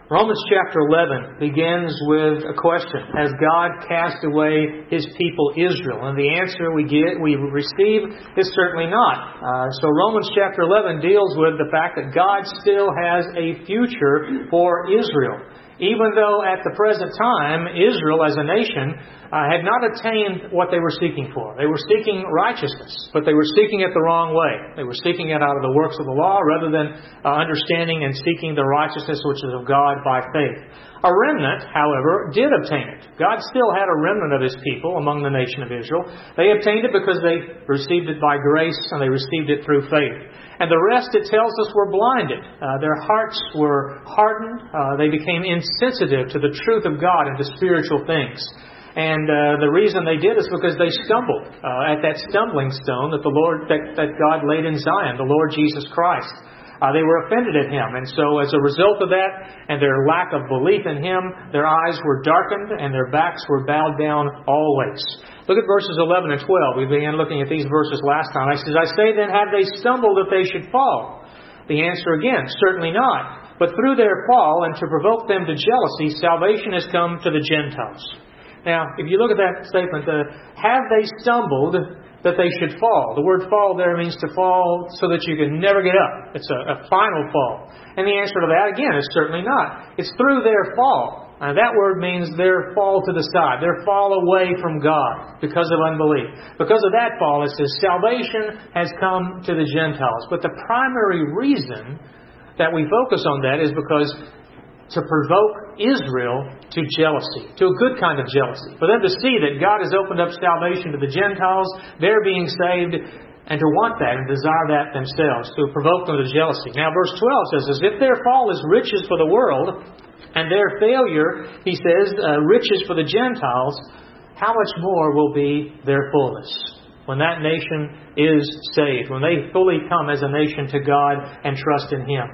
Romans chapter 11 begins with a question. Has God cast away His people Israel? And the answer we receive is certainly not. So Romans chapter 11 deals with the fact that God still has a future for Israel. Even though at the present time, Israel as a nation had not attained what they were seeking for. They were seeking righteousness, but they were seeking it the wrong way. They were seeking it out of the works of the law rather than understanding and seeking the righteousness which is of God by faith. A remnant, however, did obtain it. God still had a remnant of His people among the nation of Israel. They obtained it because they received it by grace and they received it through faith. And the rest, it tells us, were blinded. Their hearts were hardened. They became insensitive to the truth of God and to spiritual things. And the reason they did is because they stumbled at that stumbling stone that that God laid in Zion, the Lord Jesus Christ. They were offended at Him. And so as a result of that and their lack of belief in Him, their eyes were darkened and their backs were bowed down always. Look at verses 11 and 12. We began looking at these verses last time. I say then, have they stumbled that they should fall? The answer again, certainly not. But through their fall and to provoke them to jealousy, salvation has come to the Gentiles. Now, if you look at that statement, have they stumbled that they should fall? The word fall there means to fall so that you can never get up. It's a final fall. And the answer to that, again, is certainly not. It's through their fall. That word means their fall to the side, their fall away from God because of unbelief. Because of that fall, it says salvation has come to the Gentiles. But the primary reason that we focus on that is because to provoke Israel to jealousy, to a good kind of jealousy. For them to see that God has opened up salvation to the Gentiles, they're being saved, and to want that and desire that themselves, to provoke them to jealousy. Now, verse 12 says, as if their fall is riches for the world, and their failure, he says, riches for the Gentiles, how much more will be their fullness when that nation is saved, when they fully come as a nation to God and trust in Him.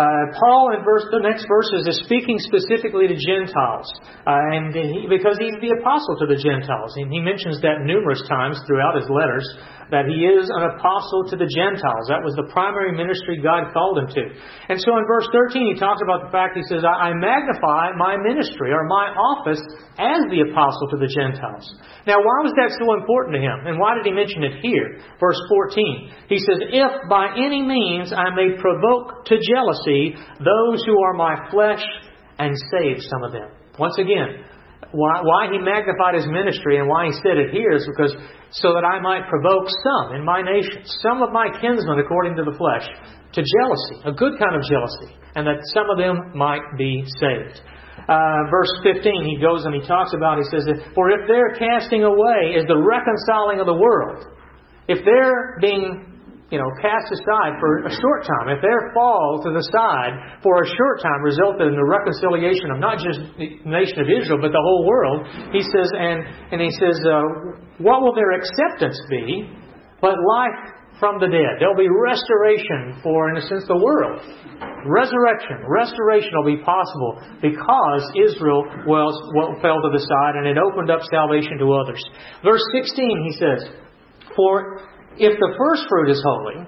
Paul in the next verses is speaking specifically to Gentiles, because he's the apostle to the Gentiles. And he mentions that numerous times throughout his letters, that he is an apostle to the Gentiles. That was the primary ministry God called him to. And so in verse 13 he talks about the fact, he says, I magnify my ministry or my office as the apostle to the Gentiles. Now why was that so important to him? And why did he mention it here? Verse 14, he says, if by any means I may provoke to jealousy those who are my flesh and save some of them. Once again, why he magnified his ministry and why he said it here is because so that I might provoke some in my nation, some of my kinsmen according to the flesh, to jealousy, a good kind of jealousy, and that some of them might be saved. Verse 15, he goes and he talks about, he says, for if their casting away is the reconciling of the world, if they're being cast aside for a short time, if their fall to the side for a short time resulted in the reconciliation of not just the nation of Israel, but the whole world, he says, and he says, what will their acceptance be but life from the dead? There'll be restoration for, in a sense, the world. Restoration will be possible because Israel fell to the side and it opened up salvation to others. Verse 16, he says, for if the first fruit is holy,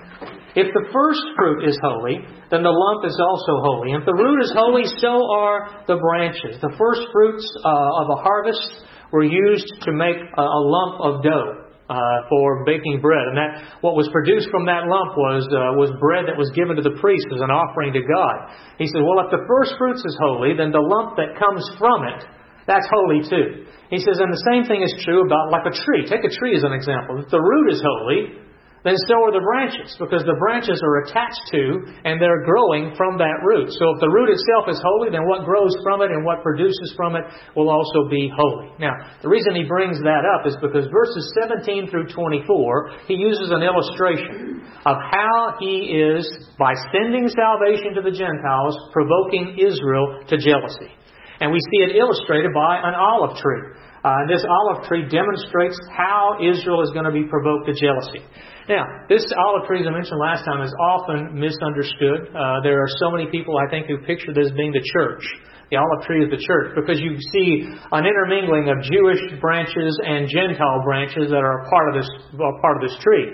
then the lump is also holy. And if the root is holy, so are the branches. The first fruits of a harvest were used to make a lump of dough for baking bread. And that what was produced from that lump was bread that was given to the priest as an offering to God. He said, well, if the first fruits is holy, then the lump that comes from it, that's holy too. He says, and the same thing is true about like a tree. Take a tree as an example. If the root is holy, then so are the branches, because the branches are attached to and they're growing from that root. So if the root itself is holy, then what grows from it and what produces from it will also be holy. Now, the reason he brings that up is because verses 17 through 24, he uses an illustration of how he is, by sending salvation to the Gentiles, provoking Israel to jealousy. And we see it illustrated by an olive tree. This olive tree demonstrates how Israel is going to be provoked to jealousy. Now, this olive tree, as I mentioned last time, is often misunderstood. There are so many people, I think, who picture this being the church. The olive tree is the church, because you see an intermingling of Jewish branches and Gentile branches that are part of this tree.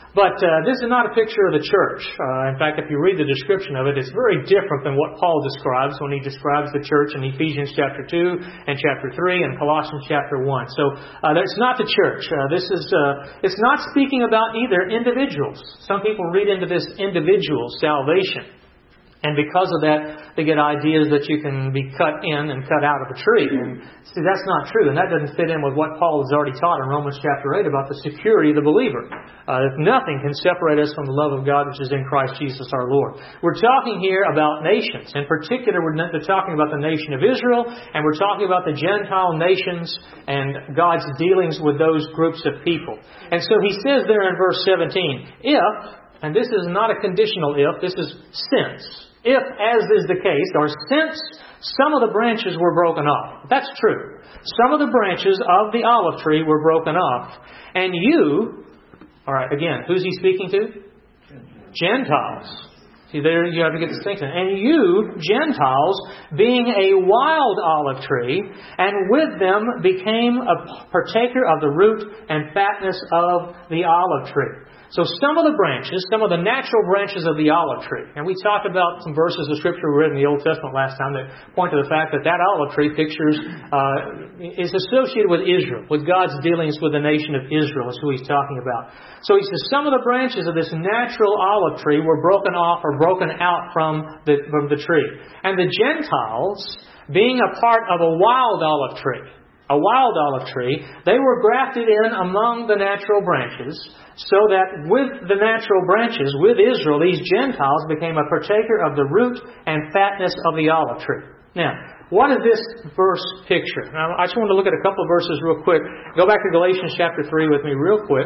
But this is not a picture of the church. In fact, if you read the description of it, it's very different than what Paul describes when he describes the church in Ephesians chapter 2 and chapter 3 and Colossians chapter 1. So it's not the church. It's not speaking about either individuals. Some people read into this individual salvation. And because of that, they get ideas that you can be cut in and cut out of a tree. And see, that's not true. And that doesn't fit in with what Paul has already taught in Romans chapter 8 about the security of the believer. Nothing can separate us from the love of God which is in Christ Jesus our Lord. We're talking here about nations. In particular, we're talking about the nation of Israel. And we're talking about the Gentile nations and God's dealings with those groups of people. And so he says there in verse 17, if, and this is not a conditional if, this is since. If, as is the case, or since some of the branches were broken off. That's true. Some of the branches of the olive tree were broken off. And you, all right, again, who's he speaking to? Gentiles. See, there you have to get distinction. And you, Gentiles, being a wild olive tree, and with them became a partaker of the root and fatness of the olive tree. So some of the branches, some of the natural branches of the olive tree, and we talked about some verses of Scripture we read in the Old Testament last time that point to the fact that that olive tree is associated with Israel, with God's dealings with the nation of Israel is who he's talking about. So he says some of the branches of this natural olive tree were broken off or broken out from the tree. And the Gentiles, being a part of a wild olive tree, they were grafted in among the natural branches, so that with the natural branches, with Israel, these Gentiles became a partaker of the root and fatness of the olive tree. Now, what does this verse picture? Now, I just want to look at a couple of verses real quick. Go back to Galatians chapter 3 with me real quick.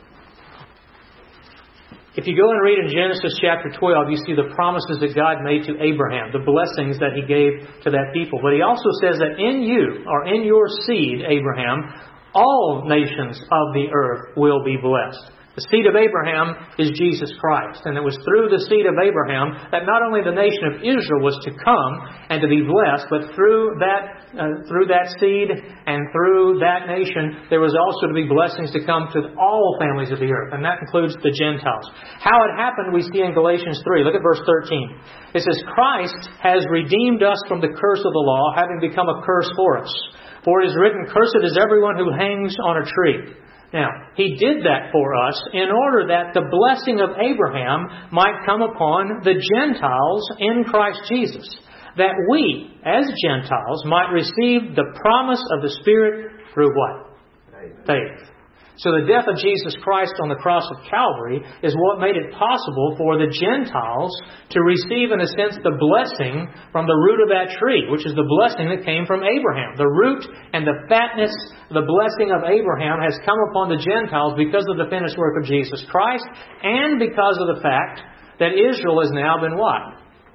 If you go and read in Genesis chapter 12, you see the promises that God made to Abraham, the blessings that He gave to that people. But He also says that in you, or in your seed, Abraham, all nations of the earth will be blessed. The seed of Abraham is Jesus Christ. And it was through the seed of Abraham that not only the nation of Israel was to come and to be blessed, but through that seed and through that nation, there was also to be blessings to come to all families of the earth. And that includes the Gentiles. How it happened we see in Galatians 3. Look at verse 13. It says, Christ has redeemed us from the curse of the law, having become a curse for us. For it is written, cursed is everyone who hangs on a tree. Now, He did that for us in order that the blessing of Abraham might come upon the Gentiles in Christ Jesus, that we, as Gentiles, might receive the promise of the Spirit through what? Faith. So the death of Jesus Christ on the cross of Calvary is what made it possible for the Gentiles to receive, in a sense, the blessing from the root of that tree, which is the blessing that came from Abraham. The root and the fatness, the blessing of Abraham has come upon the Gentiles because of the finished work of Jesus Christ and because of the fact that Israel has now been what?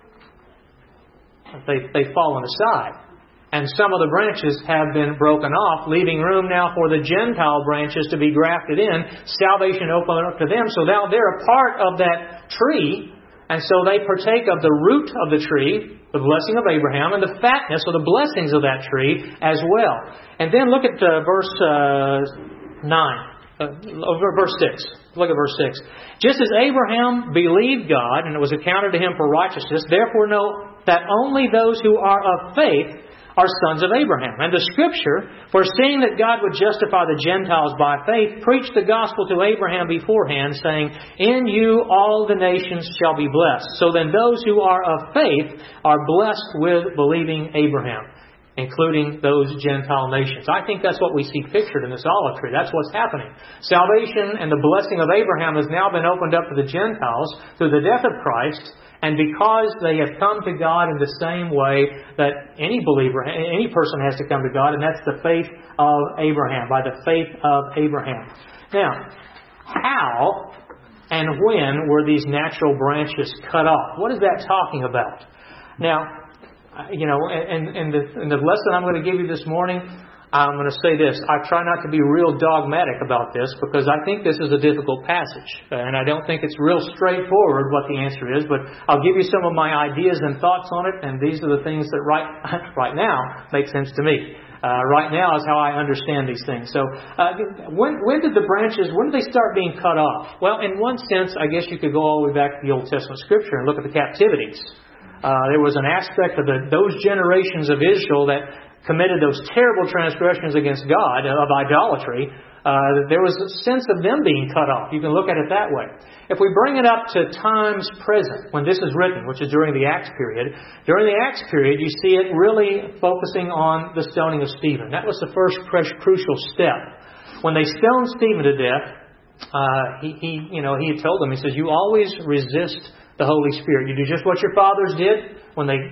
They've fallen aside. And some of the branches have been broken off, leaving room now for the Gentile branches to be grafted in. Salvation opened up to them. So now they're a part of that tree. And so they partake of the root of the tree, the blessing of Abraham, and the fatness of the blessings of that tree as well. And then look at verse 9. Verse 6. Look at verse 6. Just as Abraham believed God, and it was accounted to him for righteousness, therefore know that only those who are of faith are sons of Abraham. And the Scripture, foreseeing that God would justify the Gentiles by faith, preached the gospel to Abraham beforehand, saying, in you all the nations shall be blessed. So then those who are of faith are blessed with believing Abraham, including those Gentile nations. I think that's what we see pictured in this olive tree. That's what's happening. Salvation and the blessing of Abraham has now been opened up to the Gentiles through the death of Christ. And because they have come to God in the same way that any believer, any person has to come to God, and that's the faith of Abraham, by the faith of Abraham. Now, how and when were these natural branches cut off? What is that talking about? Now, in the lesson I'm going to give you this morning, I'm going to say this. I try not to be real dogmatic about this because I think this is a difficult passage. And I don't think it's real straightforward what the answer is. But I'll give you some of my ideas and thoughts on it. And these are the things that right now make sense to me. right now is how I understand these things. So when did they start being cut off? Well, in one sense, I guess you could go all the way back to the Old Testament Scripture and look at the captivities. There was an aspect of those generations of Israel that committed those terrible transgressions against God, of idolatry. There was a sense of them being cut off. You can look at it that way. If we bring it up to times present, when this is written, which is during the Acts period, you see it really focusing on the stoning of Stephen. That was the first crucial step. When they stoned Stephen to death, he had told them, he says, you always resist the Holy Spirit. You do just what your fathers did when they,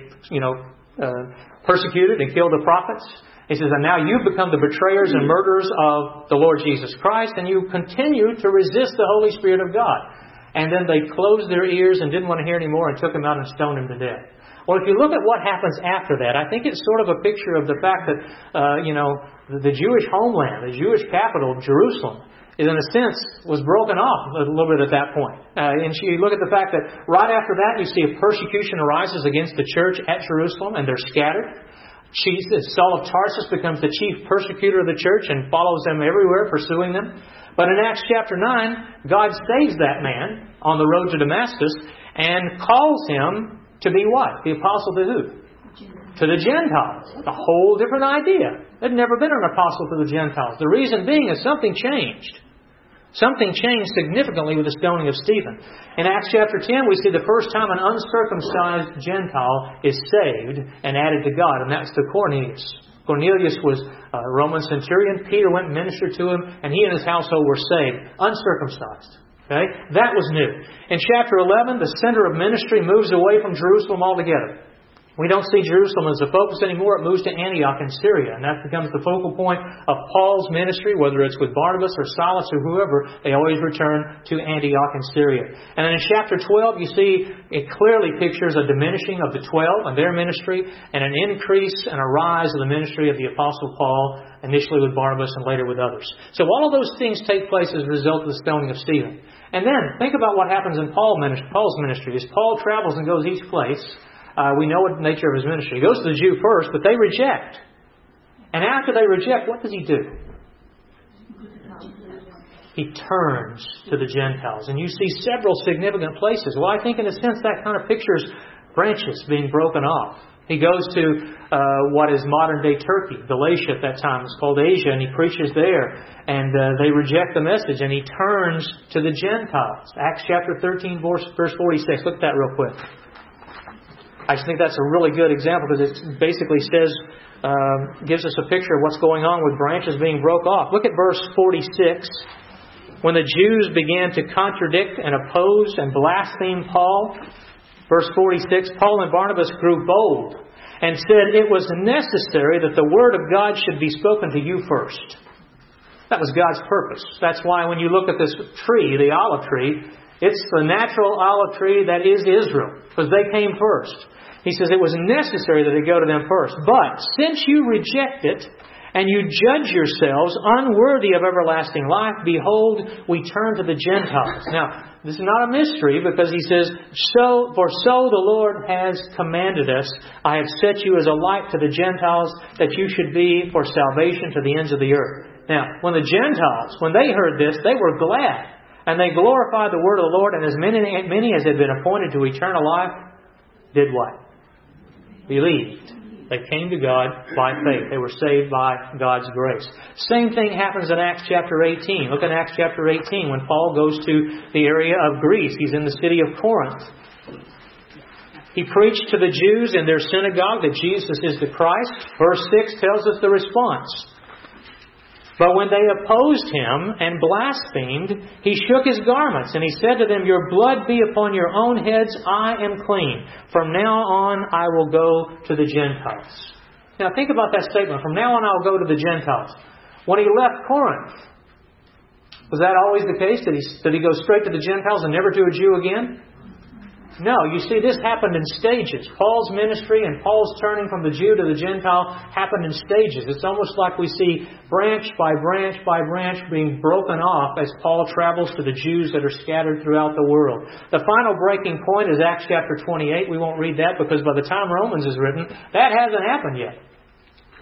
persecuted and killed the prophets. He says, and now you've become the betrayers and murderers of the Lord Jesus Christ, and you continue to resist the Holy Spirit of God. And then they closed their ears and didn't want to hear anymore and took him out and stoned him to death. Well, if you look at what happens after that, I think it's sort of a picture of the fact that, the Jewish homeland, the Jewish capital, Jerusalem, in a sense, was broken off a little bit at that point. And you look at the fact that right after that, you see a persecution arises against the church at Jerusalem, and they're scattered. Saul of Tarsus becomes the chief persecutor of the church and follows them everywhere, pursuing them. But in Acts chapter 9, God saves that man on the road to Damascus and calls him to be what? The apostle to who? To the Gentiles. A whole different idea. There'd never been an apostle to the Gentiles. The reason being is something changed. Something changed significantly with the stoning of Stephen. In Acts chapter 10, we see the first time an uncircumcised Gentile is saved and added to God, and that's to Cornelius. Cornelius was a Roman centurion. Peter went and ministered to him, and he and his household were saved, uncircumcised. Okay? That was new. In chapter 11, the center of ministry moves away from Jerusalem altogether. We don't see Jerusalem as the focus anymore. It moves to Antioch in Syria. And that becomes the focal point of Paul's ministry, whether it's with Barnabas or Silas or whoever. They always return to Antioch in Syria. And then in chapter 12, you see it clearly pictures a diminishing of the 12 and their ministry, and an increase and a rise of the ministry of the Apostle Paul, initially with Barnabas and later with others. So all of those things take place as a result of the stoning of Stephen. And then think about what happens in Paul's ministry. As Paul travels and goes each place, we know what the nature of his ministry. He goes to the Jew first, but they reject. And after they reject, what does he do? He turns to the Gentiles. And you see several significant places. Well, I think in a sense that kind of pictures branches being broken off. He goes to what is modern-day Turkey, Galatia at that time. It's called Asia, and he preaches there. And they reject the message, and he turns to the Gentiles. Acts chapter 13, verse 46. Look at that real quick. I just think that's a really good example because it basically says, gives us a picture of what's going on with branches being broke off. Look at verse 46. When the Jews began to contradict and oppose and blaspheme Paul, verse 46, Paul and Barnabas grew bold and said it was necessary that the word of God should be spoken to you first. That was God's purpose. That's why when you look at this tree, the olive tree, it's the natural olive tree that is Israel, because they came first. He says it was necessary that it go to them first. But since you reject it, and you judge yourselves unworthy of everlasting life, behold, we turn to the Gentiles. Now, this is not a mystery, because he says, so the Lord has commanded us, I have set you as a light to the Gentiles, that you should be for salvation to the ends of the earth. Now, when the Gentiles, when they heard this, they were glad. And they glorified the word of the Lord, and as many as had been appointed to eternal life did what? Believed. They came to God by faith. They were saved by God's grace. Same thing happens in Acts chapter 18. Look at Acts chapter 18 when Paul goes to the area of Greece. He's in the city of Corinth. He preached to the Jews in their synagogue that Jesus is the Christ. Verse 6 tells us the response. But when they opposed him and blasphemed, he shook his garments, and he said to them, your blood be upon your own heads, I am clean. From now on I will go to the Gentiles. Now think about that statement. From now on I will go to the Gentiles. When he left Corinth, was that always the case? Did he go straight to the Gentiles and never to a Jew again? No, you see, this happened in stages. Paul's ministry and Paul's turning from the Jew to the Gentile happened in stages. It's almost like we see branch by branch by branch being broken off as Paul travels to the Jews that are scattered throughout the world. The final breaking point is Acts chapter 28. We won't read that because by the time Romans is written, that hasn't happened yet.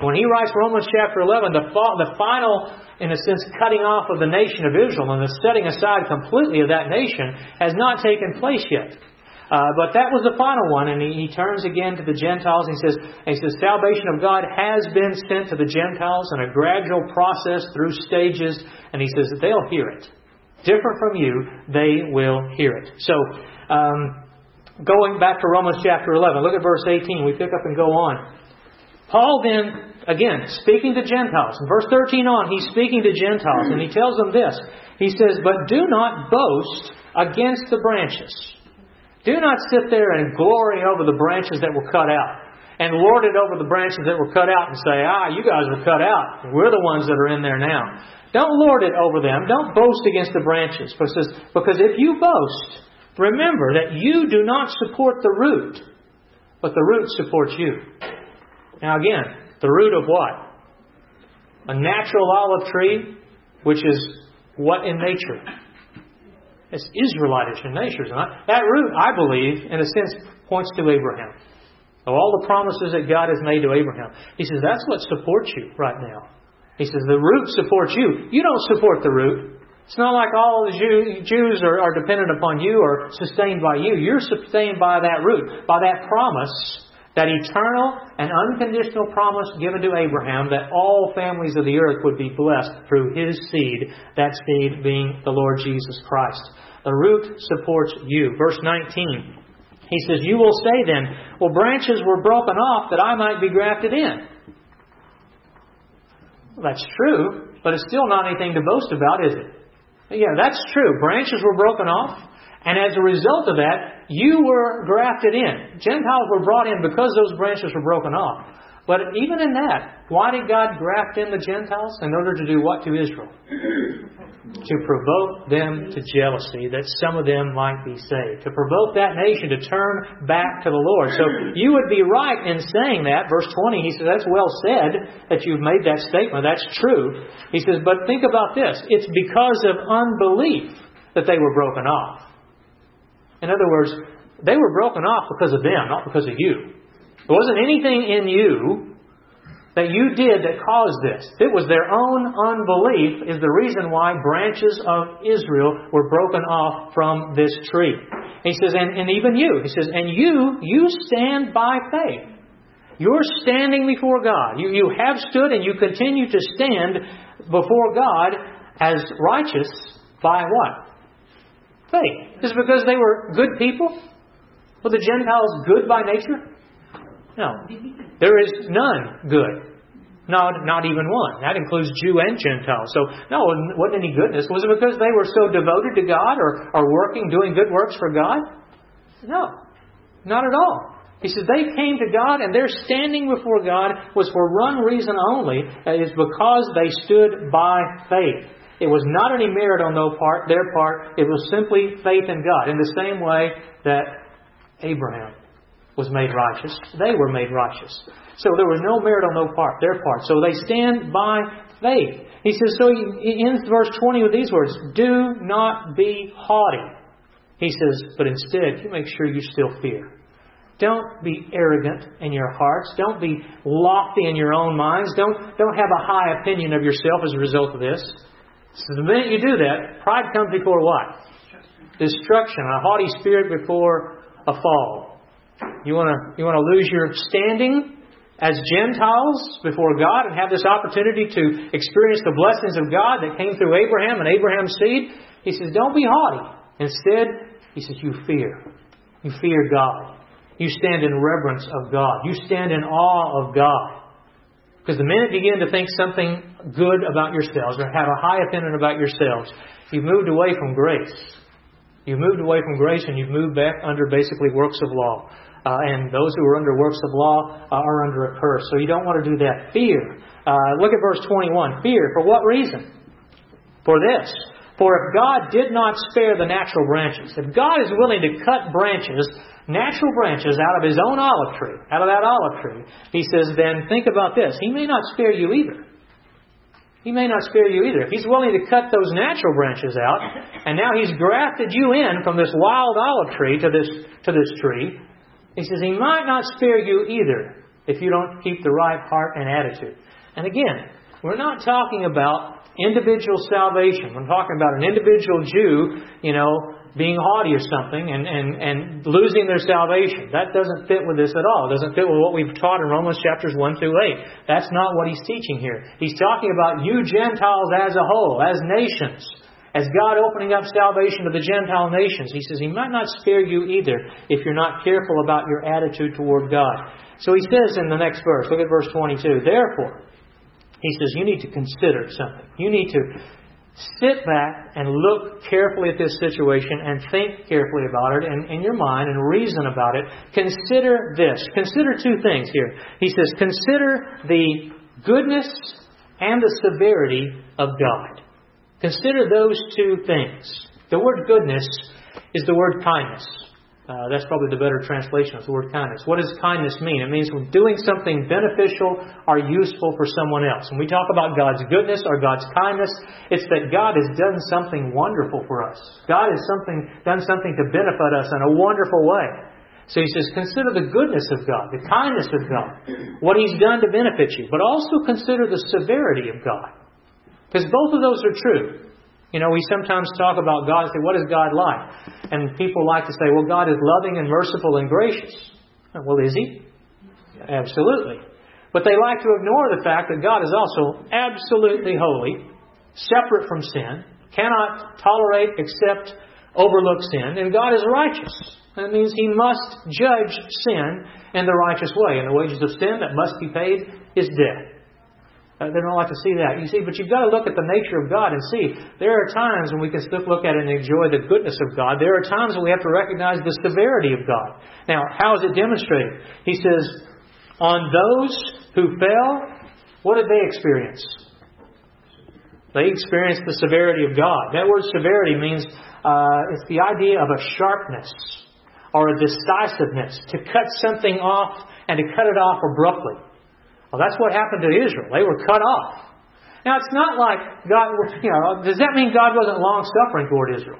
When he writes Romans chapter 11, the final, in a sense, cutting off of the nation of Israel and the setting aside completely of that nation has not taken place yet. But that was the final one, and he turns again to the Gentiles. He says, salvation of God has been sent to the Gentiles in a gradual process through stages, and he says that they'll hear it. Different from you, they will hear it. So, going back to Romans chapter 11, look at verse 18. We pick up and go on. Paul then, again, speaking to Gentiles. In verse 13 on, he's speaking to Gentiles, and he tells them this. He says, but do not boast against the branches. Do not sit there and glory over the branches that were cut out and lord it over the branches that were cut out and say, you guys were cut out. We're the ones that are in there now. Don't lord it over them. Don't boast against the branches. Because if you boast, remember that you do not support the root, but the root supports you. Now again, the root of what? A natural olive tree, which is what in nature? It's Israelitish in nature. That root, I believe, in a sense, points to Abraham. Of all the promises that God has made to Abraham. He says, that's what supports you right now. He says, the root supports you. You don't support the root. It's not like all the Jews are dependent upon you or sustained by you. You're sustained by that root, by that promise, that eternal and unconditional promise given to Abraham that all families of the earth would be blessed through his seed, that seed being the Lord Jesus Christ. The root supports you. Verse 19, he says, you will say then, well, branches were broken off that I might be grafted in. Well, that's true, but it's still not anything to boast about, is it? Yeah, that's true. Branches were broken off. And as a result of that, you were grafted in. Gentiles were brought in because those branches were broken off. But even in that, why did God graft in the Gentiles? In order to do what to Israel? To provoke them to jealousy, that some of them might be saved. To provoke that nation to turn back to the Lord. So you would be right in saying that. Verse 20, he says, that's well said that you've made that statement. That's true. He says, but think about this. It's because of unbelief that they were broken off. In other words, they were broken off because of them, not because of you. There wasn't anything in you that you did that caused this. It was their own unbelief is the reason why branches of Israel were broken off from this tree. He says, and even you. He says, and you stand by faith. You're standing before God. You have stood and you continue to stand before God as righteous by what? Faith. Is it because they were good people? Were the Gentiles good by nature? No. There is none good. Not even one. That includes Jew and Gentile. So, no, it wasn't any goodness. Was it because they were so devoted to God or working, doing good works for God? No. Not at all. He says they came to God and their standing before God was for one reason only. That is because they stood by faith. It was not any merit on their part. It was simply faith in God. In the same way that Abraham was made righteous, they were made righteous. So there was no merit on their part. So they stand by faith. He says, so he ends verse 20 with these words, do not be haughty. He says, but instead, you make sure you still fear. Don't be arrogant in your hearts. Don't be lofty in your own minds. Don't have a high opinion of yourself as a result of this. So the minute you do that, pride comes before what? Destruction. A haughty spirit before a fall. You want to lose your standing as Gentiles before God and have this opportunity to experience the blessings of God that came through Abraham and Abraham's seed? He says, don't be haughty. Instead, he says, you fear. You fear God. You stand in reverence of God. You stand in awe of God. Because the minute you begin to think something good about yourselves or have a high opinion about yourselves, you've moved away from grace. You've moved away from grace and you've moved back under basically works of law. And those who are under works of law are under a curse. So you don't want to do that. Fear. Look at verse 21. Fear. For what reason? For this. For if God did not spare the natural branches, if God is willing to cut branches, natural branches out of His own olive tree, out of that olive tree, He says, then think about this. He may not spare you either. He may not spare you either. If He's willing to cut those natural branches out, and now He's grafted you in from this wild olive tree to this tree, He says He might not spare you either. if you don't keep the right heart and attitude. And again, we're not talking about individual salvation. We're talking about an individual Jew, being haughty or something and losing their salvation. That doesn't fit with this at all. It doesn't fit with what we've taught in Romans chapters 1 through 8. That's not what he's teaching here. He's talking about you Gentiles as a whole, as nations. As God opening up salvation to the Gentile nations. He says He might not spare you either if you're not careful about your attitude toward God. So He says in the next verse, look at verse 22, therefore, He says you need to consider something. You need to sit back and look carefully at this situation and think carefully about it in your mind and reason about it. Consider this. Consider two things here. He says, consider the goodness and the severity of God. Consider those two things. The word goodness is the word kindness. That's probably the better translation of the word kindness. What does kindness mean? It means we're doing something beneficial or useful for someone else. When we talk about God's goodness or God's kindness, it's that God has done something wonderful for us. God has done something to benefit us in a wonderful way. So He says, consider the goodness of God, the kindness of God, what He's done to benefit you. But also consider the severity of God. Because both of those are true. We sometimes talk about God and say, what is God like? And people like to say, well, God is loving and merciful and gracious. Well, is He? Absolutely. But they like to ignore the fact that God is also absolutely holy, separate from sin, cannot tolerate, accept, overlook sin, and God is righteous. That means He must judge sin in the righteous way. And the wages of sin that must be paid is death. They don't like to see that. You see, but you've got to look at the nature of God and see. There are times when we can still look at it and enjoy the goodness of God. There are times when we have to recognize the severity of God. Now, how is it demonstrated? He says, on those who fell, what did they experience? They experienced the severity of God. That word severity means it's the idea of a sharpness or a decisiveness. To cut something off and to cut it off abruptly. Well, that's what happened to Israel. They were cut off. Now, it's not like God, does that mean God wasn't long-suffering toward Israel?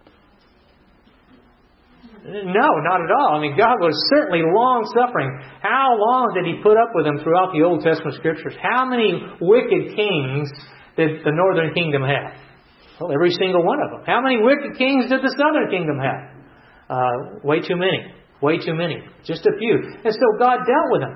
No, not at all. God was certainly long-suffering. How long did He put up with them throughout the Old Testament Scriptures? How many wicked kings did the northern kingdom have? Well, every single one of them. How many wicked kings did the southern kingdom have? Way too many. Way too many. Just a few. And so God dealt with them.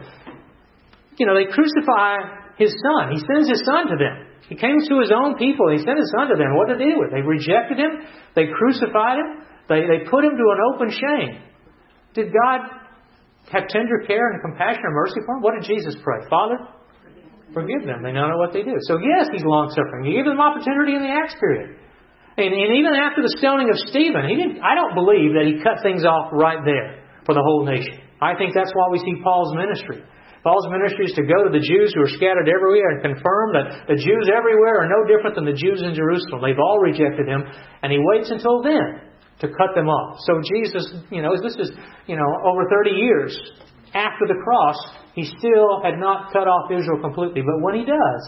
They crucify His Son. He sends His Son to them. He came to His own people. He sent His Son to them. What did they do? They rejected Him. They crucified Him. They put Him to an open shame. Did God have tender care and compassion and mercy for Him? What did Jesus pray? Father, forgive them. They don't know what they do. So yes, He's long-suffering. He gave them opportunity in the Acts period. And even after the stoning of Stephen, I don't believe that He cut things off right there for the whole nation. I think that's why we see Paul's ministry. Paul's ministry is to go to the Jews who are scattered everywhere and confirm that the Jews everywhere are no different than the Jews in Jerusalem. They've all rejected Him, and He waits until then to cut them off. So Jesus, this is, over 30 years after the cross, He still had not cut off Israel completely. But when He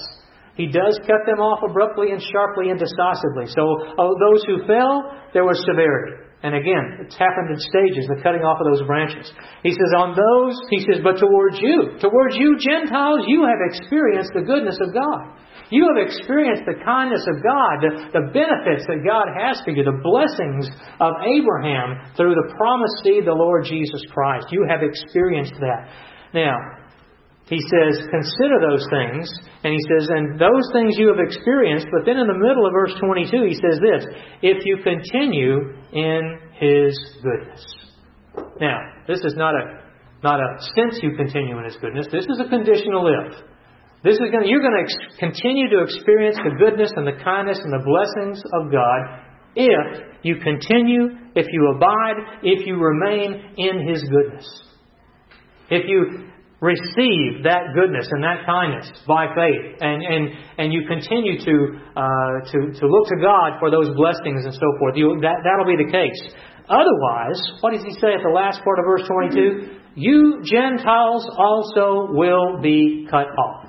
does cut them off abruptly and sharply and decisively. So those who fell, there was severity. And again, it's happened in stages, the cutting off of those branches. He says, but towards you Gentiles, you have experienced the goodness of God. You have experienced the kindness of God, the benefits that God has for you, the blessings of Abraham through the promised seed, the Lord Jesus Christ. You have experienced that. Now, He says, consider those things. And He says, and those things you have experienced. But then in the middle of verse 22, He says this, if you continue in His goodness. Now, this is not a since you continue in His goodness. This is a conditional if. You're going to continue to experience the goodness and the kindness and the blessings of God if you continue, if you abide, if you remain in His goodness. If you receive that goodness and that kindness by faith, and you continue to look to God for those blessings and so forth, that'll be the case. Otherwise, what does He say at the last part of verse 22? You Gentiles also will be cut off.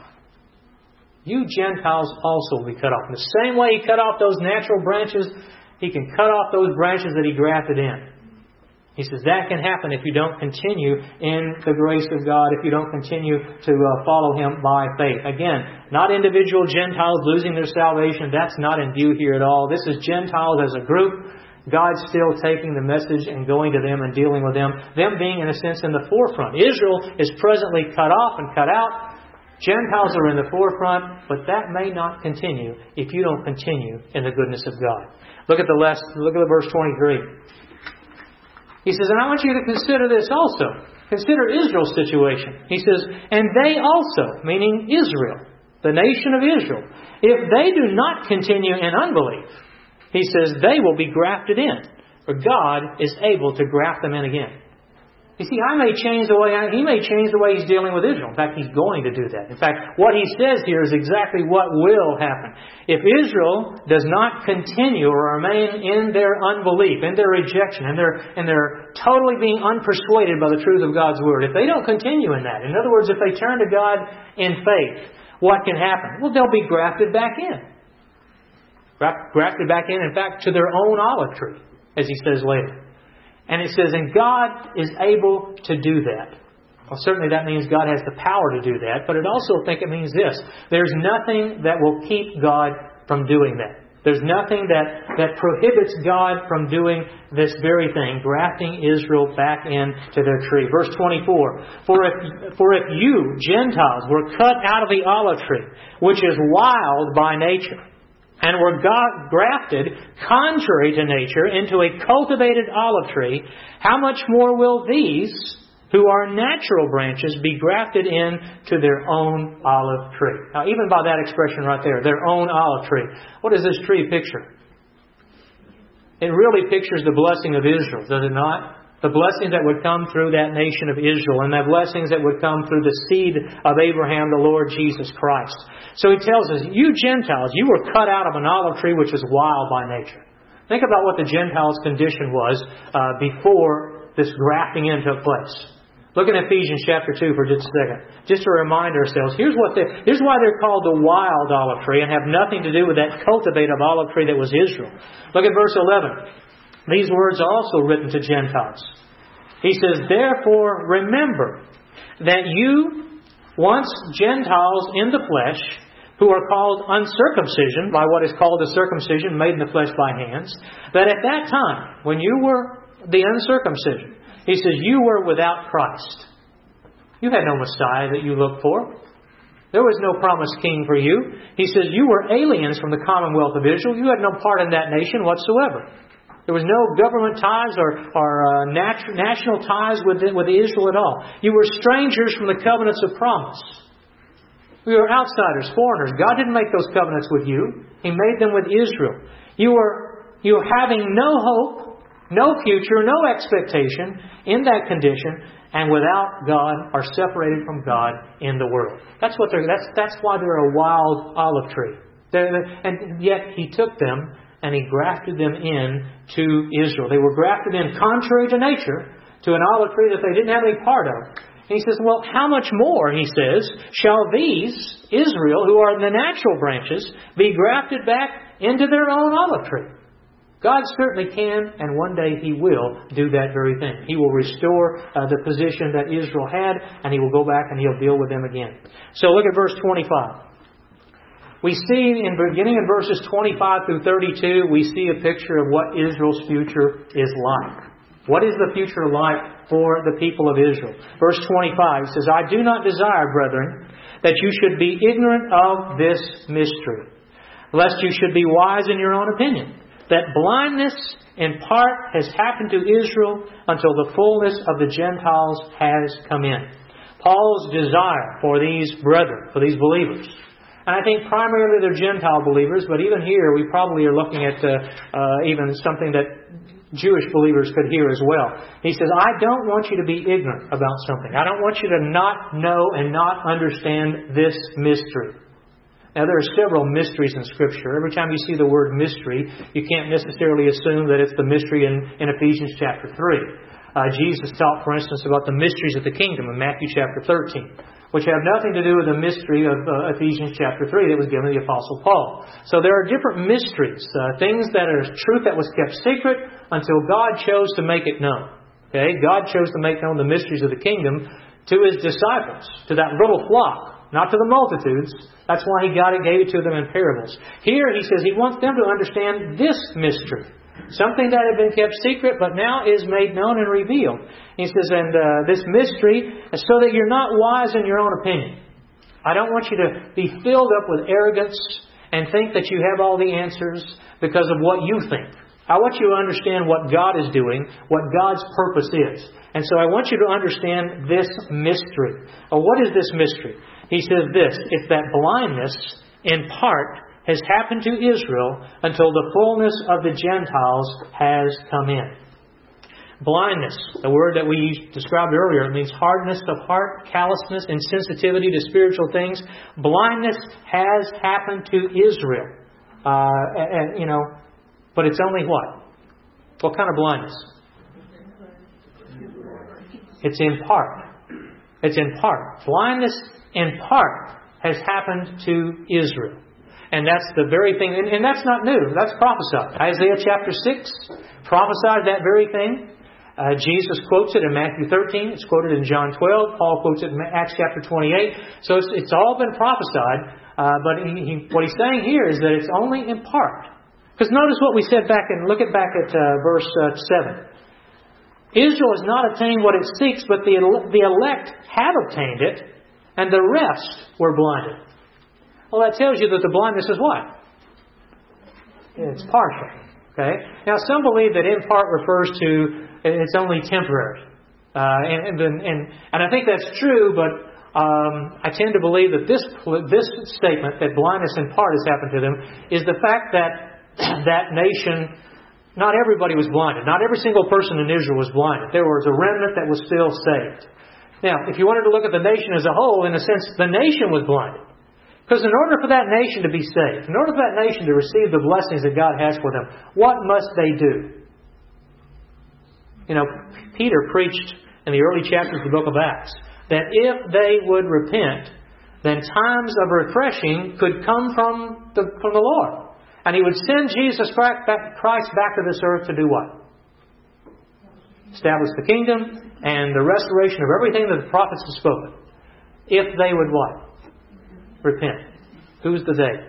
You Gentiles also will be cut off. In the same way He cut off those natural branches, He can cut off those branches that He grafted in. He says that can happen if you don't continue in the grace of God, if you don't continue to follow Him by faith. Again, not individual Gentiles losing their salvation. That's not in view here at all. This is Gentiles as a group. God's still taking the message and going to them and dealing with them. Them being, in a sense, in the forefront. Israel is presently cut off and cut out. Gentiles are in the forefront, but that may not continue if you don't continue in the goodness of God. Look at the verse 23. He says, and I want you to consider this also. Consider Israel's situation. He says, and they also, meaning Israel, the nation of Israel, if they do not continue in unbelief, He says, they will be grafted in. For God is able to graft them in again. You see, He may change the way He's dealing with Israel. In fact, He's going to do that. In fact, what He says here is exactly what will happen. If Israel does not continue or remain in their unbelief, in their rejection, and they're totally being unpersuaded by the truth of God's Word, if they don't continue in that, in other words, if they turn to God in faith, what can happen? Well, they'll be grafted back in. Grafted back in fact, to their own olive tree, as He says later. And it says, and God is able to do that. Well, certainly that means God has the power to do that, but it also think it means this. There's nothing that will keep God from doing that. There's nothing that prohibits God from doing this very thing, grafting Israel back into their tree. Verse 24, For if you, Gentiles, were cut out of the olive tree, which is wild by nature, and were grafted, contrary to nature, into a cultivated olive tree, how much more will these, who are natural branches, be grafted into their own olive tree? Now, even by that expression right there, their own olive tree. What does this tree picture? It really pictures the blessing of Israel, does it not? The blessings that would come through that nation of Israel, and the blessings that would come through the seed of Abraham, the Lord Jesus Christ. So He tells us, you Gentiles, you were cut out of an olive tree which is wild by nature. Think about what the Gentiles' condition was before this grafting in took place. Look at Ephesians chapter 2 for just a second. Just to remind ourselves, here's why they're called the wild olive tree and have nothing to do with that cultivated olive tree that was Israel. Look at verse 11. These words are also written to Gentiles. He says, therefore remember that you, once Gentiles in the flesh, who are called uncircumcision, by what is called the circumcision made in the flesh by hands, that at that time, when you were the uncircumcision, He says, you were without Christ. You had no Messiah that you looked for. There was no promised king for you. He says, you were aliens from the commonwealth of Israel. You had no part in that nation whatsoever. There was no government ties or national ties with Israel at all. You were strangers from the covenants of promise. We were outsiders, foreigners. God didn't make those covenants with you. He made them with Israel. You were having no hope, no future, no expectation in that condition, and without God, are separated from God in the world. That's why they're a wild olive tree. And yet He took them and He grafted them in to Israel. They were grafted in contrary to nature to an olive tree that they didn't have any part of. And He says, well, how much more, He says, shall these, Israel, who are the natural branches, be grafted back into their own olive tree? God certainly can, and one day He will do that very thing. He will restore the position that Israel had, and He will go back and He'll deal with them again. So look at verse 25. We see, beginning in verses 25 through 32, we see a picture of what Israel's future is like. What is the future like for the people of Israel? Verse 25 says, I do not desire, brethren, that you should be ignorant of this mystery, lest you should be wise in your own opinion, that blindness in part has happened to Israel until the fullness of the Gentiles has come in. Paul's desire for these brethren, for these believers, and I think primarily they're Gentile believers, but even here we probably are looking at even something that Jewish believers could hear as well. He says, I don't want you to be ignorant about something. I don't want you to not know and not understand this mystery. Now, there are several mysteries in Scripture. Every time you see the word mystery, you can't necessarily assume that it's the mystery in Ephesians chapter 3. Jesus taught, for instance, about the mysteries of the kingdom in Matthew chapter 13. Which have nothing to do with the mystery of Ephesians chapter 3 that was given to the Apostle Paul. So there are different mysteries, things that are truth that was kept secret until God chose to make it known. Okay? God chose to make known the mysteries of the kingdom to His disciples, to that little flock, not to the multitudes. That's why He gave it to them in parables. Here He says He wants them to understand this mystery. Something that had been kept secret, but now is made known and revealed. He says, and this mystery, so that you're not wise in your own opinion. I don't want you to be filled up with arrogance and think that you have all the answers because of what you think. I want you to understand what God is doing, what God's purpose is. And so I want you to understand this mystery. What is this mystery? He says this, it's that blindness, in part, has happened to Israel until the fullness of the Gentiles has come in. Blindness, the word that we described earlier, it means hardness of heart, callousness, insensitivity to spiritual things. Blindness has happened to Israel. But it's only what? What kind of blindness? It's in part. It's in part. Blindness in part has happened to Israel. And that's the very thing. And that's not new. That's prophesied. Isaiah chapter 6 prophesied that very thing. Jesus quotes it in Matthew 13. It's quoted in John 12. Paul quotes it in Acts chapter 28. So it's all been prophesied. But what he's saying here is that it's only in part. Because notice what we said back, and look back at verse 7. Israel has not obtained what it seeks, but the elect have obtained it, and the rest were blinded. Well, that tells you that the blindness is what? It's partial. Okay. Now, some believe that in part refers to it's only temporary, and I think that's true. But I tend to believe that this statement that blindness in part has happened to them is the fact that that nation, not everybody was blinded. Not every single person in Israel was blinded. There was a remnant that was still saved. Now, if you wanted to look at the nation as a whole, in a sense, the nation was blinded. Because in order for that nation to be saved, in order for that nation to receive the blessings that God has for them, what must they do? Peter preached in the early chapters of the book of Acts that if they would repent, then times of refreshing could come from the Lord. And He would send Jesus Christ back to this earth to do what? Establish the kingdom and the restoration of everything that the prophets have spoken. If they would what? Repent. Who's the they?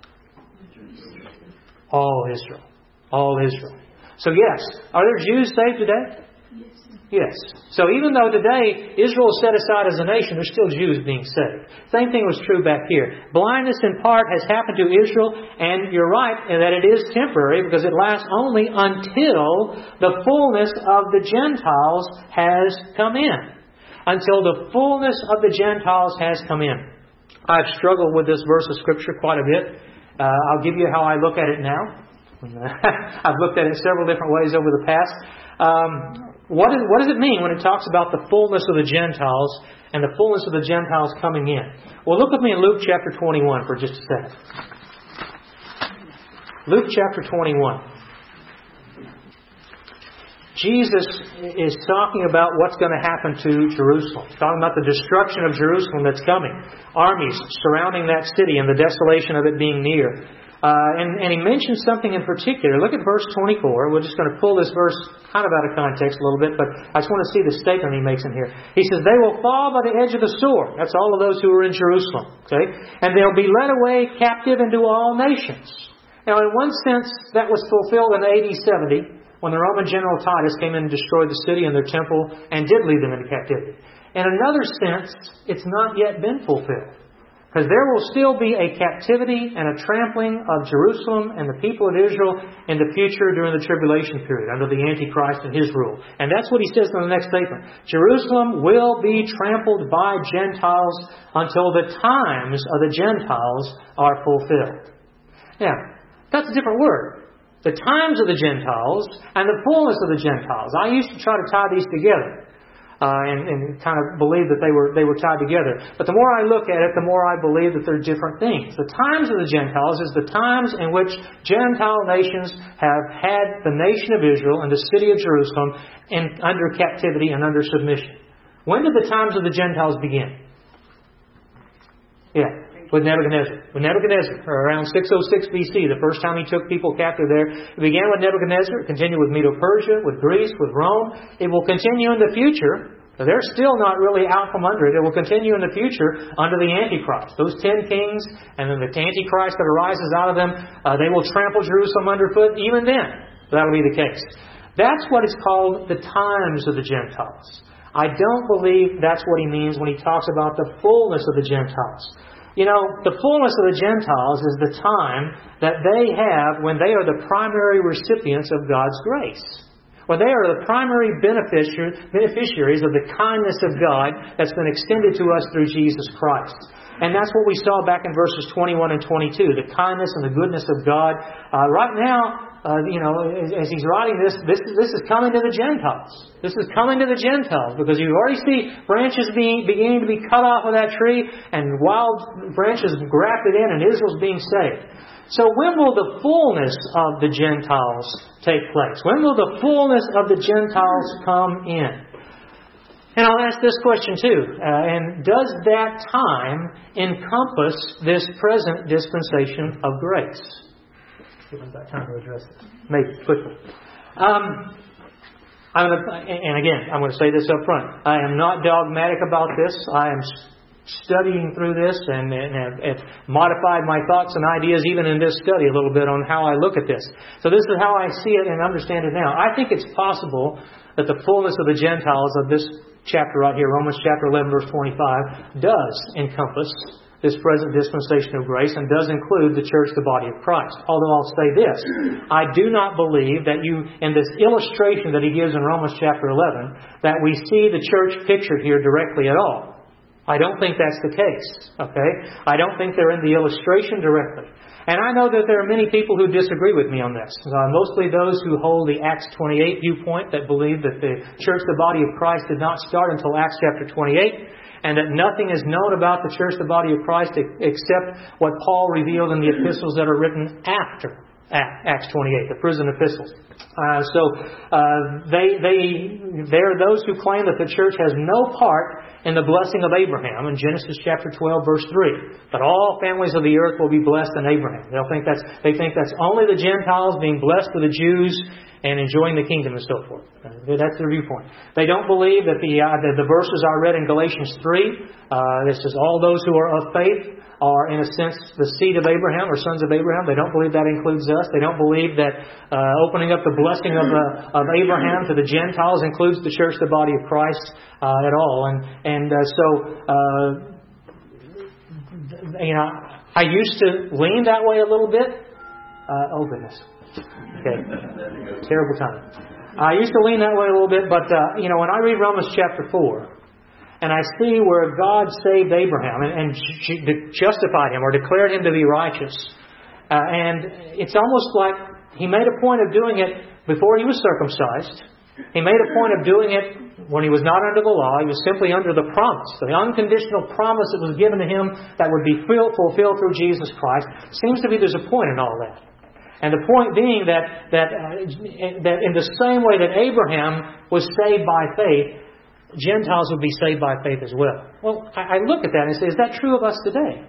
All Israel. All Israel. So yes, are there Jews saved today? Yes. So even though today Israel is set aside as a nation, there's still Jews being saved. Same thing was true back here. Blindness in part has happened to Israel, and you're right in that it is temporary because it lasts only until the fullness of the Gentiles has come in. Until the fullness of the Gentiles has come in. I've struggled with this verse of Scripture quite a bit. I'll give you how I look at it now. I've looked at it several different ways over the past. What does it mean when it talks about the fullness of the Gentiles and the fullness of the Gentiles coming in? Well, look with me in Luke chapter 21 for just a second. Luke chapter 21. Jesus is talking about what's going to happen to Jerusalem. He's talking about the destruction of Jerusalem that's coming. Armies surrounding that city and the desolation of it being near. And he mentions something in particular. Look at verse 24. We're just going to pull this verse kind of out of context a little bit, but I just want to see the statement he makes in here. He says, they will fall by the edge of the sword. That's all of those who are in Jerusalem. Okay? And they'll be led away captive into all nations. Now, in one sense, that was fulfilled in AD 70 when the Roman general Titus came in and destroyed the city and their temple and did lead them into captivity. In another sense, it's not yet been fulfilled. Because there will still be a captivity and a trampling of Jerusalem and the people of Israel in the future during the tribulation period under the Antichrist and his rule. And that's what he says in the next statement. Jerusalem will be trampled by Gentiles until the times of the Gentiles are fulfilled. Now, that's a different word. The times of the Gentiles and the fullness of the Gentiles. I used to try to tie these together. And kind of believe that they were tied together. But the more I look at it, the more I believe that they're different things. The times of the Gentiles is the times in which Gentile nations have had the nation of Israel and the city of Jerusalem under captivity and under submission. When did the times of the Gentiles begin? Yeah. with Nebuchadnezzar. With Nebuchadnezzar, around 606 BC, the first time he took people captive there. It began with Nebuchadnezzar, it continued with Medo-Persia, with Greece, with Rome. It will continue in the future. They're still not really out from under it. It will continue in the future under the Antichrist. Those 10 kings and then the Antichrist that arises out of them, they will trample Jerusalem underfoot even then. That'll be the case. That's what is called the times of the Gentiles. I don't believe that's what he means when he talks about the fullness of the Gentiles. You know, the fullness of the Gentiles is the time that they have when they are the primary recipients of God's grace. When they are the primary beneficiaries of the kindness of God that's been extended to us through Jesus Christ. And that's what we saw back in verses 21 and 22, the kindness and the goodness of God. Right now, as he's writing this is coming to the Gentiles. This is coming to the Gentiles because you already see branches beginning to be cut off of that tree and wild branches grafted in and Israel's being saved. So when will the fullness of the Gentiles take place? When will the fullness of the Gentiles come in? And I'll ask this question too. And does that time encompass this present dispensation of grace? Give us that time to address this. Maybe, quickly. I'm going to say this up front. I am not dogmatic about this. I am studying through this and have modified my thoughts and ideas even in this study a little bit on how I look at this. So this is how I see it and understand it now. I think it's possible that the fullness of the Gentiles of this chapter right here, Romans chapter 11, verse 25, does encompass this present dispensation of grace and does include the church, the body of Christ. Although I'll say this, I do not believe that in this illustration that he gives in Romans chapter 11, that we see the church pictured here directly at all. I don't think that's the case. Okay? I don't think they're in the illustration directly. And I know that there are many people who disagree with me on this. Mostly those who hold the Acts 28 viewpoint that believe that the church, the body of Christ, did not start until Acts chapter 28. And that nothing is known about the church, the body of Christ, except what Paul revealed in the epistles that are written after Acts 28, the prison epistles. There are those who claim that the church has no part in the blessing of Abraham in Genesis chapter 12, verse 3. That all families of the earth will be blessed in Abraham. They think that's only the Gentiles being blessed with the Jews and enjoying the kingdom and so forth. That's their viewpoint. They don't believe that the verses I read in Galatians 3, this is all those who are of faith are, in a sense, the seed of Abraham or sons of Abraham. They don't believe that includes us. They don't believe that opening up the blessing of Abraham to the Gentiles includes the church, the body of Christ, at all. I used to lean that way a little bit. Oh, goodness. Okay. Terrible time. I used to lean that way a little bit, but, when I read Romans chapter 4, and I see where God saved Abraham and justified him or declared him to be righteous, and it's almost like he made a point of doing it before he was circumcised. He made a point of doing it when he was not under the law. He was simply under the promise, the unconditional promise that was given to him that would be fulfilled through Jesus Christ. Seems to be there's a point in all that. And the point being that in the same way that Abraham was saved by faith, Gentiles would be saved by faith as well. Well, I look at that and say, is that true of us today?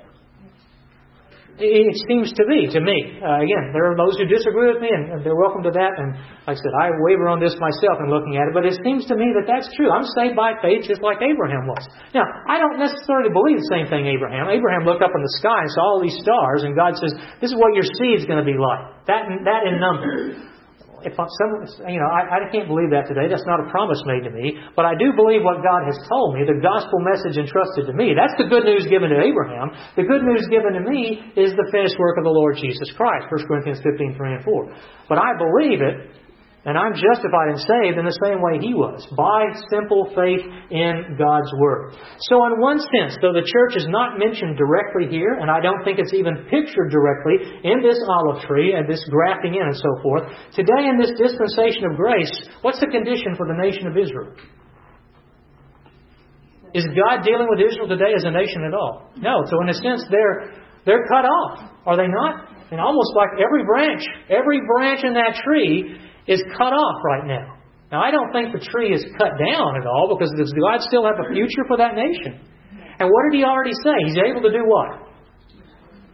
It seems to be, to me. Again, there are those who disagree with me, and they're welcome to that. And like I said, I waver on this myself in looking at it, but it seems to me that that's true. I'm saved by faith just like Abraham was. Now, I don't necessarily believe the same thing Abraham. Abraham looked up in the sky and saw all these stars, and God says, this is what your seed's going to be like. That in number. I can't believe that today. That's not a promise made to me. But I do believe what God has told me, the gospel message entrusted to me. That's the good news given to Abraham. The good news given to me is the finished work of the Lord Jesus Christ. 1 Corinthians 15, 3 and 4. But I believe it, and I'm justified and saved in the same way he was, by simple faith in God's Word. So in one sense, though the church is not mentioned directly here, and I don't think it's even pictured directly in this olive tree and this grafting in and so forth, today in this dispensation of grace, what's the condition for the nation of Israel? Is God dealing with Israel today as a nation at all? No. So in a sense, they're cut off. Are they not? And almost like every branch in that tree is cut off right now. Now, I don't think the tree is cut down at all because does God still have a future for that nation? And what did He already say? He's able to do what?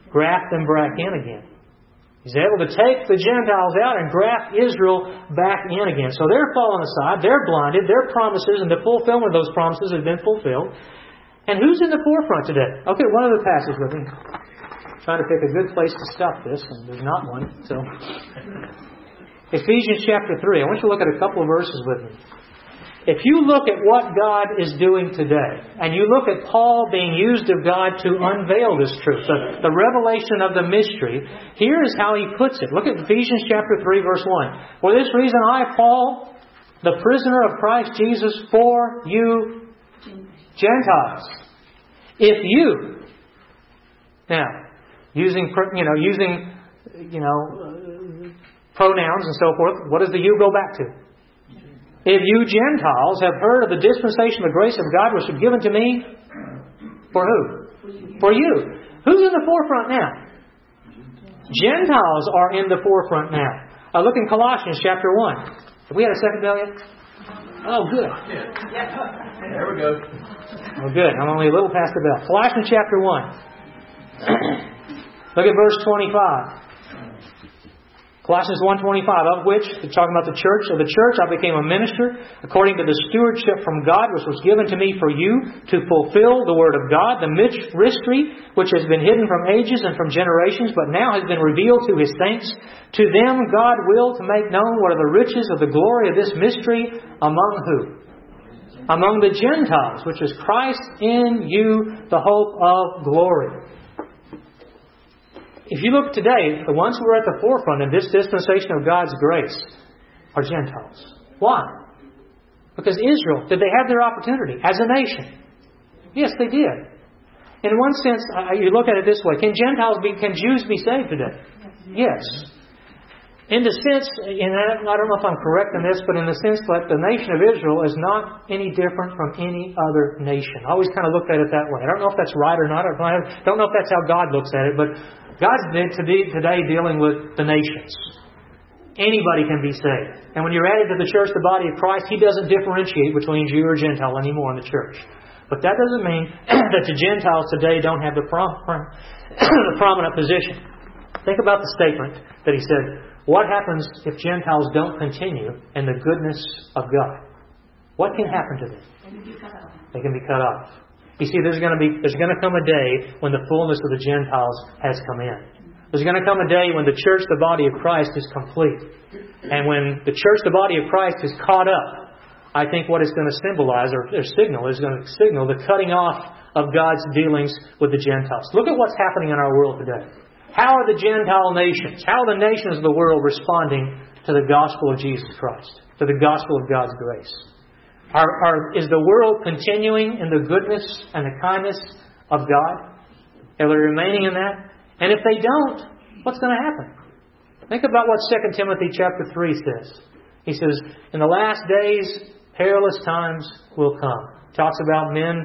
graft them back in again. He's able to take the Gentiles out and graft Israel back in again. So they're fallen aside, they're blinded, their promises and the fulfillment of those promises have been fulfilled. And who's in the forefront today? Okay, one other passage with me. Trying to pick a good place to stop this, and there's not one. So, Ephesians chapter 3. I want you to look at a couple of verses with me. If you look at what God is doing today, and you look at Paul being used of God to unveil this truth, the revelation of the mystery, here is how he puts it. Look at Ephesians chapter 3, verse 1. For this reason I, Paul, the prisoner of Christ Jesus, for you Gentiles. If you, now, using pronouns and so forth, what does the you go back to? If you Gentiles have heard of the dispensation of the grace of God which was given to me, for who? For you. Who's in the forefront now? Gentiles are in the forefront now. Look in Colossians chapter 1. Have we had a second bell yet? Oh, good. There we go. Oh, good. I'm only a little past the bell. Colossians chapter 1. Look at verse 25. Colossians 1:25, of which, talking about the church, I became a minister according to the stewardship from God which was given to me for you to fulfill the word of God, the mystery which has been hidden from ages and from generations, but now has been revealed to His saints. To them God willed to make known what are the riches of the glory of this mystery among who? Among the Gentiles, which is Christ in you, the hope of glory. If you look today, the ones who are at the forefront in this dispensation of God's grace are Gentiles. Why? Because Israel, did they have their opportunity as a nation? Yes, they did. In one sense, you look at it this way. Can Jews be saved today? Yes. In the sense, and I don't know if I'm correct in this, but in the sense that the nation of Israel is not any different from any other nation. I always kind of looked at it that way. I don't know if that's right or not. I don't know if that's how God looks at it, but God's today dealing with the nations. Anybody can be saved. And when you're added to the church, the body of Christ, He doesn't differentiate between Jew or Gentile anymore in the church. But that doesn't mean that the Gentiles today don't have the prominent position. Think about the statement that he said, what happens if Gentiles don't continue in the goodness of God? What can happen to them? They can be cut off. You see, there's going to come a day when the fullness of the Gentiles has come in. There's going to come a day when the church, the body of Christ, is complete. And when the church, the body of Christ, is caught up, I think what it's going to symbolize or signal is going to signal the cutting off of God's dealings with the Gentiles. Look at what's happening in our world today. How are the Gentile nations, how are the nations of the world responding to the gospel of Jesus Christ, to the gospel of God's grace? Is the world continuing in the goodness and the kindness of God? Are they remaining in that? And if they don't, what's going to happen? Think about what 2 Timothy chapter 3 says. He says, in the last days, perilous times will come. It talks about men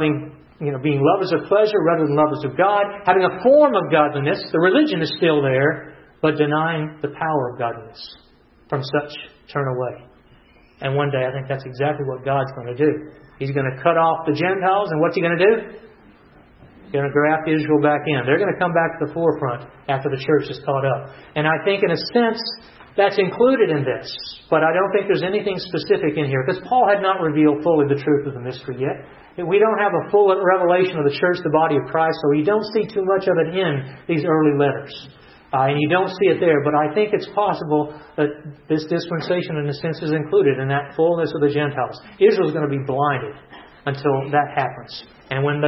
being lovers of pleasure rather than lovers of God, having a form of godliness. The religion is still there, but denying the power of godliness. From such turn away. And one day I think that's exactly what God's going to do. He's going to cut off the Gentiles, and what's He going to do? He's going to graft Israel back in. They're going to come back to the forefront after the church is caught up. And I think in a sense that's included in this. But I don't think there's anything specific in here, because Paul had not revealed fully the truth of the mystery yet. We don't have a full revelation of the church, the body of Christ, so we don't see too much of it in these early letters. And you don't see it there, but I think it's possible that this dispensation, in a sense, is included in that fullness of the Gentiles. Israel's going to be blinded until that happens. And when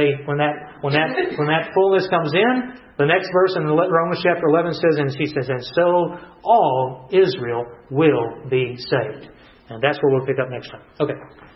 that fullness comes in, the next verse in Romans chapter 11 says, and he says, and so all Israel will be saved. And that's where we'll pick up next time. Okay.